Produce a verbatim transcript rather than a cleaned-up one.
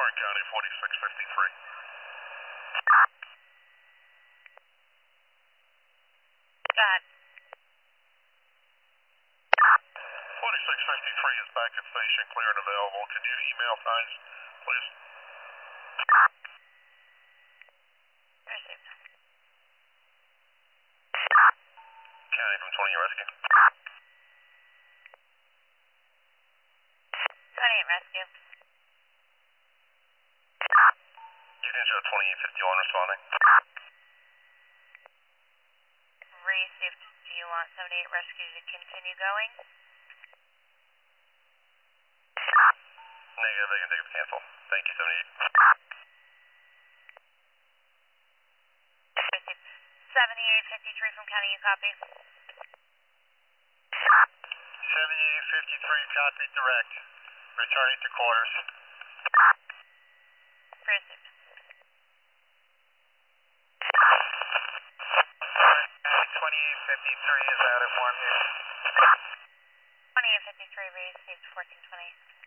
Warren County, forty-six fifty-three. Got forty-six fifty-three is back at station, clear and available. Can you email times, please? received. County from twenty rescue. twenty-eight rescue. You can show twenty-eight fifty-one responding. Received. Do you want seventy-eight rescue to continue going? Negative, they can take it to cancel. Thank you, seventy-eight. Received. seventy-eight fifty-three from county, you copy? seventy-eight fifty-three, copy direct. Returning to quarters. Received. twenty-eight fifty-three is out of one here. twenty-eight fifty-three received, fourteen twenty.